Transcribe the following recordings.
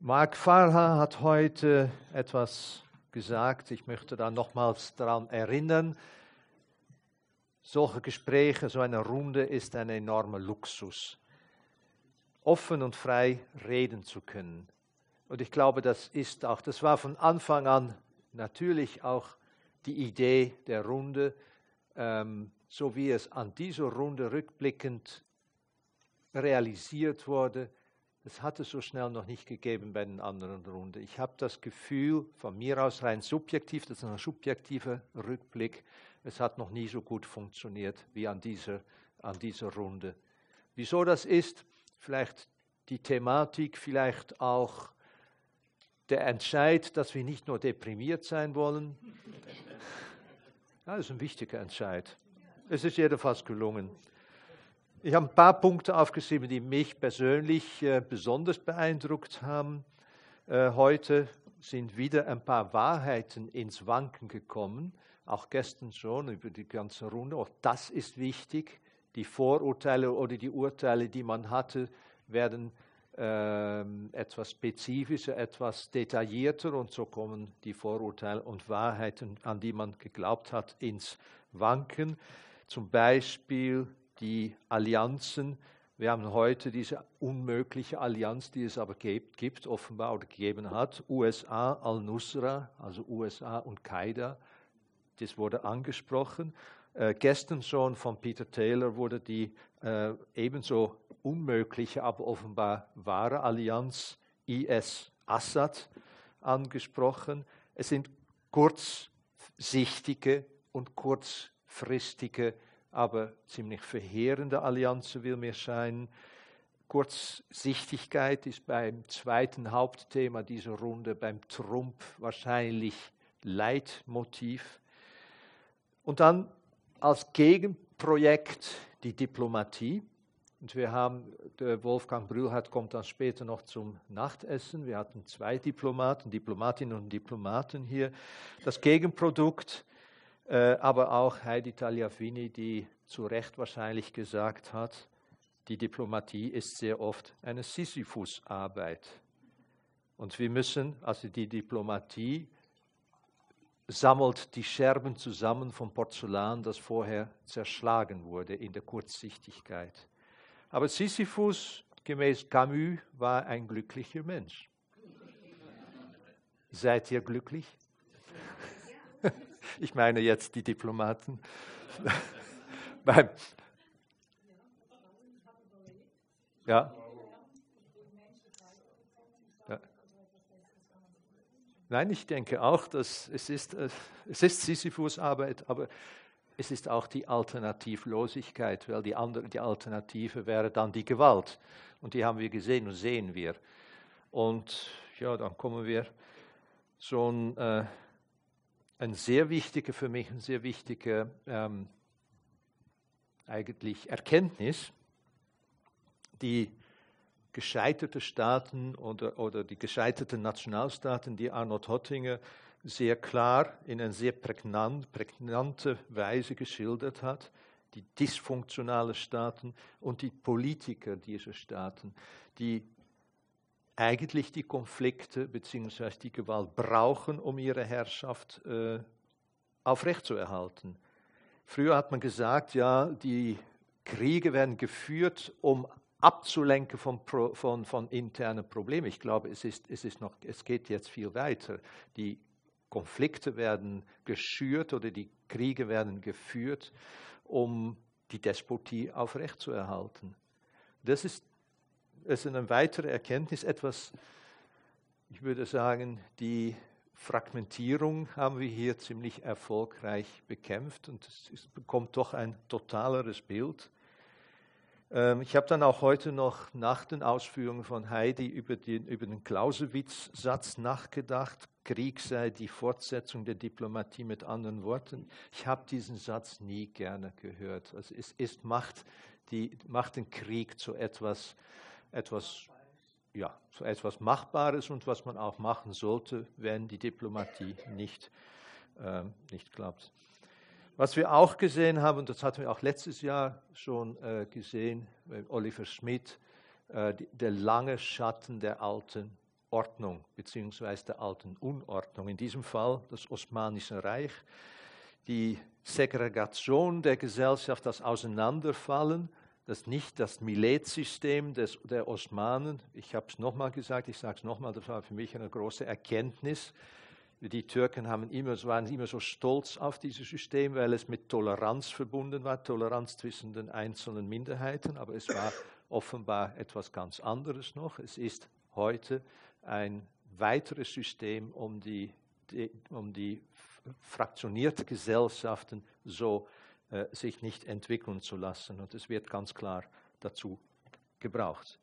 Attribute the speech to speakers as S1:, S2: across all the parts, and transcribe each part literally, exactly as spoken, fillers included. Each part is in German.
S1: Mark Farha hat heute etwas gesagt. Ich möchte da nochmals daran erinnern. Solche Gespräche, so eine Runde ist ein enormer Luxus. Offen und frei reden zu können. Und ich glaube, das ist auch, das war von Anfang an natürlich auch die Idee der Runde, ähm, so wie es an dieser Runde rückblickend realisiert wurde. Das hat es so schnell noch nicht gegeben bei den anderen Runden. Ich habe das Gefühl, von mir aus rein subjektiv, das ist ein subjektiver Rückblick, es hat noch nie so gut funktioniert wie an dieser, an dieser Runde. Wieso das ist? Vielleicht die Thematik, vielleicht auch der Entscheid, dass wir nicht nur deprimiert sein wollen. Ja, das ist ein wichtiger Entscheid. Es ist jedenfalls gelungen. Ich habe ein paar Punkte aufgeschrieben, die mich persönlich äh, besonders beeindruckt haben. Äh, heute sind wieder ein paar Wahrheiten ins Wanken gekommen, auch gestern schon über die ganze Runde. Auch das ist wichtig. Die Vorurteile oder die Urteile, die man hatte, werden äh, etwas spezifischer, etwas detaillierter und so kommen die Vorurteile und Wahrheiten, an die man geglaubt hat, ins Wanken. Zum Beispiel die Allianzen. Wir haben heute diese unmögliche Allianz, die es aber gibt, gibt offenbar oder gegeben hat. U S A, Al-Nusra, also U S A und Qaida, das wurde angesprochen. Äh, gestern schon von Peter Taylor wurde die äh, ebenso unmögliche, aber offenbar wahre Allianz I S-Assad angesprochen. Es sind kurzsichtige und kurzfristige, aber ziemlich verheerende Allianzen, will mir scheinen. Kurzsichtigkeit ist beim zweiten Hauptthema dieser Runde, beim Trump wahrscheinlich Leitmotiv. Und dann als Gegenprojekt die Diplomatie. Und wir haben, der Wolfgang Brühlhardt kommt dann später noch zum Nachtessen. Wir hatten zwei Diplomaten, Diplomatinnen und Diplomaten hier. Das Gegenprodukt, äh, aber auch Heidi Tagliafini, die zu Recht wahrscheinlich gesagt hat, die Diplomatie ist sehr oft eine Sisyphus-Arbeit. Und wir müssen, also die Diplomatie sammelt die Scherben zusammen vom Porzellan, das vorher zerschlagen wurde in der Kurzsichtigkeit. Aber Sisyphus, gemäß Camus, war ein glücklicher Mensch. Seid ihr glücklich? Ich meine jetzt die Diplomaten. Beim ja. Ja. Nein, ich denke auch, dass es ist, es ist Sisyphus-Arbeit, aber es ist auch die Alternativlosigkeit, weil die, andere, die Alternative wäre dann die Gewalt. Und die haben wir gesehen und sehen wir. Und ja, dann kommen wir so ein, äh, ein sehr wichtiger, für mich ein sehr wichtiger ähm, eigentlich Erkenntnis, die gescheiterte Staaten oder, oder die gescheiterten Nationalstaaten, die Arnold Hottinger sehr klar in einer sehr prägnant, prägnante Weise geschildert hat, die dysfunktionalen Staaten und die Politiker dieser Staaten, die eigentlich die Konflikte bzw. die Gewalt brauchen, um ihre Herrschaft äh, aufrechtzuerhalten. Früher hat man gesagt, ja, die Kriege werden geführt, um abzulenken von, von, von internen Problemen. Ich glaube, es, ist, es, ist noch, es geht jetzt viel weiter. Die Konflikte werden geschürt oder die Kriege werden geführt, um die Despotie aufrechtzuerhalten. Das ist, das ist eine weitere Erkenntnis, etwas, ich würde sagen, die Fragmentierung haben wir hier ziemlich erfolgreich bekämpft und es bekommt doch ein totaleres Bild. Ähm, ich habe dann auch heute noch nach den Ausführungen von Heidi über den, über den Clausewitz-Satz nachgedacht. Krieg sei die Fortsetzung der Diplomatie, mit anderen Worten. Ich habe diesen Satz nie gerne gehört. Also es, es macht, die, macht den Krieg zu etwas, etwas, ja, zu etwas Machbares und was man auch machen sollte, wenn die Diplomatie nicht, äh, nicht klappt. Was wir auch gesehen haben, und das hatten wir auch letztes Jahr schon äh, gesehen, bei Oliver Schmidt, äh, die, der lange Schatten der alten Ordnung beziehungsweise der alten Unordnung. In diesem Fall das Osmanische Reich, die Segregation der Gesellschaft, das Auseinanderfallen, das nicht das Miletsystem des, der Osmanen. Ich habe es nochmal gesagt, ich sage es nochmal, das war für mich eine große Erkenntnis. Die Türken haben immer, waren immer so stolz auf dieses System, weil es mit Toleranz verbunden war, Toleranz zwischen den einzelnen Minderheiten, aber es war offenbar etwas ganz anderes noch. Es ist heute ein weiteres System, um die, die, um die fraktionierte Gesellschaften so äh, sich nicht entwickeln zu lassen. Und es wird ganz klar dazu gebraucht.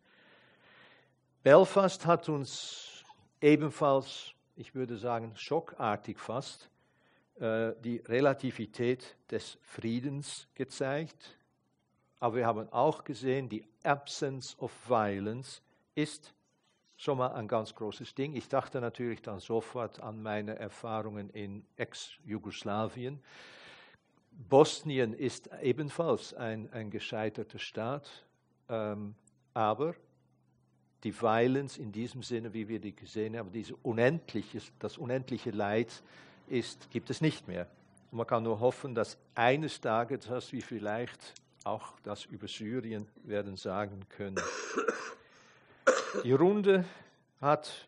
S1: Belfast hat uns ebenfalls, ich würde sagen, schockartig fast, äh, die Relativität des Friedens gezeigt. Aber wir haben auch gesehen, die Absence of Violence ist schon mal ein ganz großes Ding. Ich dachte natürlich dann sofort an meine Erfahrungen in Ex-Jugoslawien. Bosnien ist ebenfalls ein, ein gescheiterter Staat, ähm, aber die Violence in diesem Sinne, wie wir die gesehen haben, diese unendliche, das unendliche Leid ist, gibt es nicht mehr. Und man kann nur hoffen, dass eines Tages, dass wir vielleicht auch das über Syrien werden sagen können. Die Runde hat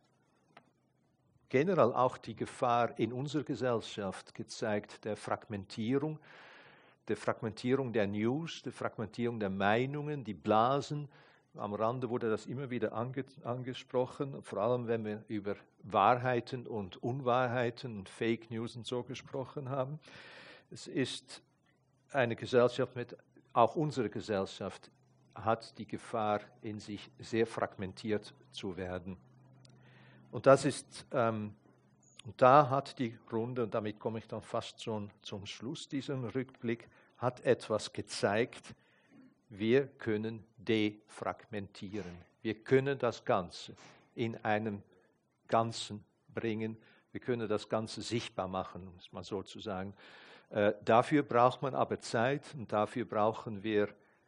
S1: generell auch die Gefahr in unserer Gesellschaft gezeigt, der Fragmentierung, der Fragmentierung der News, der Fragmentierung der Meinungen, die Blasen. Am Rande wurde das immer wieder ange, angesprochen, vor allem wenn wir über Wahrheiten und Unwahrheiten und Fake News und so gesprochen haben. Es ist eine Gesellschaft mit, auch unsere Gesellschaft hat die Gefahr in sich sehr fragmentiert zu werden. Und das ist, ähm, und da hat die Runde, und damit komme ich dann fast schon zum Schluss diesem Rückblick, hat etwas gezeigt. Wir können defragmentieren. Wir können das Ganze in einem Ganzen bringen. Wir können das Ganze sichtbar machen, um es mal so zu sagen. Äh, dafür braucht man aber Zeit und dafür brauchen wir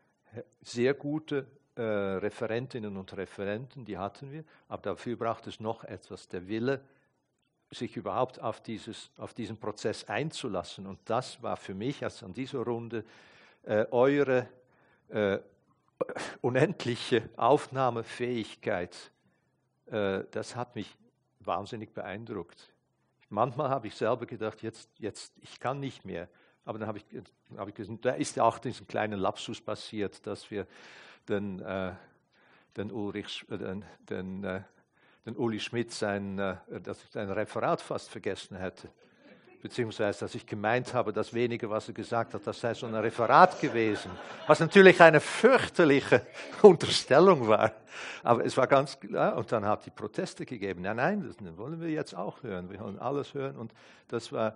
S1: sehr gute äh, Referentinnen und Referenten, die hatten wir, aber dafür braucht es noch etwas, der Wille, sich überhaupt auf, dieses, auf diesen Prozess einzulassen. Und das war für mich, als an dieser Runde, äh, eure äh, unendliche Aufnahmefähigkeit, äh, das hat mich wahnsinnig beeindruckt. Manchmal habe ich selber gedacht, jetzt, jetzt ich kann nicht mehr. Aber dann habe ich, hab ich gesagt, da ist ja auch diesen kleinen Lapsus passiert, dass wir den, äh, den, Ulrich, äh, den, den, äh, den Uli Schmidt sein, äh, dass ich sein Referat fast vergessen hätte. Beziehungsweise, dass ich gemeint habe, das wenige, was er gesagt hat, das sei so ein Referat gewesen. Was natürlich eine fürchterliche Unterstellung war. Aber es war ganz klar, und dann hat die Proteste gegeben. Nein, nein, das wollen wir jetzt auch hören. Wir wollen alles hören. Und das war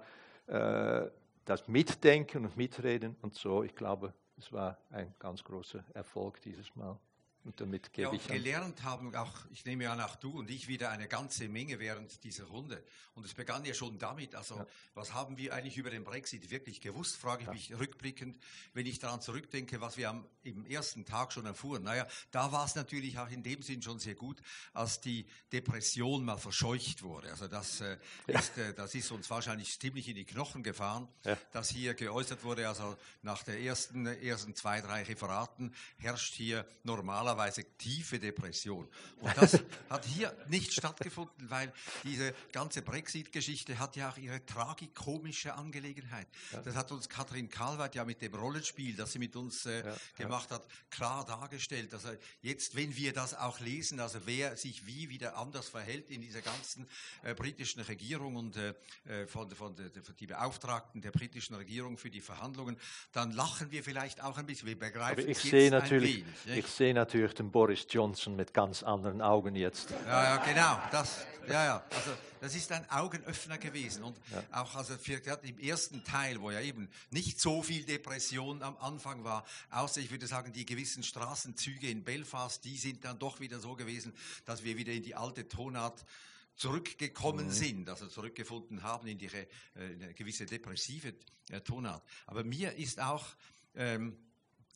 S1: äh, das Mitdenken und Mitreden und so. Ich glaube, es war ein ganz großer Erfolg dieses Mal. Und damit gebe
S2: ja, und
S1: ich an.
S2: Gelernt haben auch, ich nehme an, auch du und ich wieder eine ganze Menge während dieser Runde. Und es begann ja schon damit, also ja. Was haben wir eigentlich über den Brexit wirklich gewusst, frage ich ja. mich rückblickend, wenn ich daran zurückdenke, was wir am im ersten Tag schon erfuhren. Naja, da war es natürlich auch in dem Sinn schon sehr gut, als die Depression mal verscheucht wurde. Also das, äh, ja. ist, äh, das ist uns wahrscheinlich ziemlich in die Knochen gefahren, ja. dass hier geäußert wurde, also nach der ersten, ersten zwei, drei Referaten herrscht hier normalerweise tiefe Depression. Und das hat hier nicht stattgefunden, weil diese ganze Brexit-Geschichte hat ja auch ihre tragikomische Angelegenheit. Ja. Das hat uns Katrin Kalweit ja mit dem Rollenspiel, das sie mit uns äh, ja, gemacht ja. hat, klar dargestellt. Also jetzt, wenn wir das auch lesen, also wer sich wie wieder anders verhält in dieser ganzen äh, britischen Regierung und äh, von, von der, die Beauftragten der britischen Regierung für die Verhandlungen, dann lachen wir vielleicht auch ein bisschen. Wir begreifen es jetzt ein wenig.
S1: Ich sehe natürlich den Boris Johnson mit ganz anderen Augen jetzt.
S2: Ja, ja, genau. Das, ja, ja. Also, das ist ein Augenöffner gewesen. Und ja. auch also für, im ersten Teil, wo ja eben nicht so viel Depression am Anfang war, außer ich würde sagen, die gewissen Straßenzüge in Belfast, die sind dann doch wieder so gewesen, dass wir wieder in die alte Tonart zurückgekommen mhm. sind, also zurückgefunden haben in, die, äh, in eine gewisse depressive äh, Tonart. Aber mir ist auch ähm,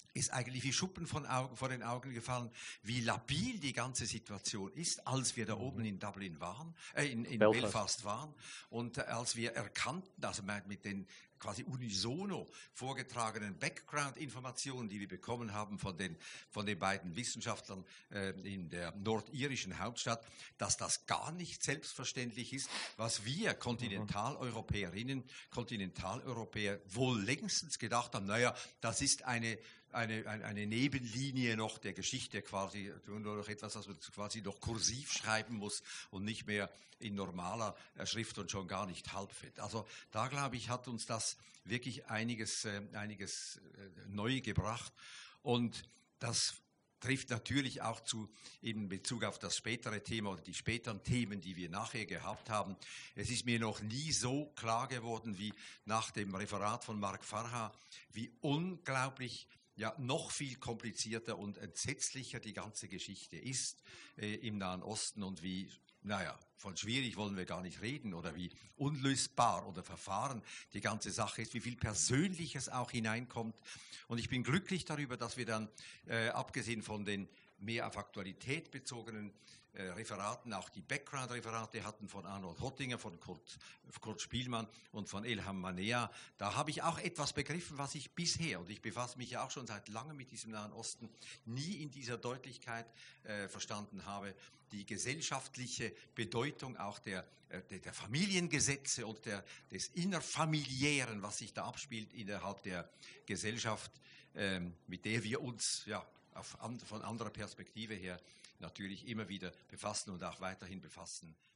S2: ist eigentlich wie Schuppen von Augen, vor den Augen gefallen, wie labil die ganze Situation ist, als wir da oben in Dublin waren, äh, in, in Belfast. Belfast waren und äh, als wir erkannten, also mit den quasi unisono vorgetragenen Background-Informationen, die wir bekommen haben von den, von den beiden Wissenschaftlern äh, in der nordirischen Hauptstadt, dass das gar nicht selbstverständlich ist, was wir Kontinentaleuropäerinnen, Kontinentaleuropäer wohl längstens gedacht haben, naja, das ist eine Eine, eine Nebenlinie noch der Geschichte quasi, nur noch etwas, was man quasi noch kursiv schreiben muss und nicht mehr in normaler Schrift und schon gar nicht halbfett. Also da, glaube ich, hat uns das wirklich einiges, äh, einiges äh, neu gebracht. Und das trifft natürlich auch zu in Bezug auf das spätere Thema oder die späteren Themen, die wir nachher gehabt haben. Es ist mir noch nie so klar geworden wie nach dem Referat von Mark Farha, wie unglaublich ja noch viel komplizierter und entsetzlicher die ganze Geschichte ist äh, im Nahen Osten und wie, naja, von schwierig wollen wir gar nicht reden oder wie unlösbar oder verfahren die ganze Sache ist, wie viel Persönliches auch hineinkommt. Und ich bin glücklich darüber, dass wir dann, äh, abgesehen von den mehr auf Aktualität bezogenen äh, Referaten, auch die Background-Referate hatten von Arnold Hottinger, von Kurt, Kurt Spielmann und von Elham Manea. Da habe ich auch etwas begriffen, was ich bisher, und ich befasse mich ja auch schon seit langem mit diesem Nahen Osten, nie in dieser Deutlichkeit äh, verstanden habe. Die gesellschaftliche Bedeutung auch der, äh, der, der Familiengesetze und der, des Innerfamiliären, was sich da abspielt innerhalb der Gesellschaft, äh, mit der wir uns ja auf, von anderer Perspektive her natürlich immer wieder befassen und auch weiterhin befassen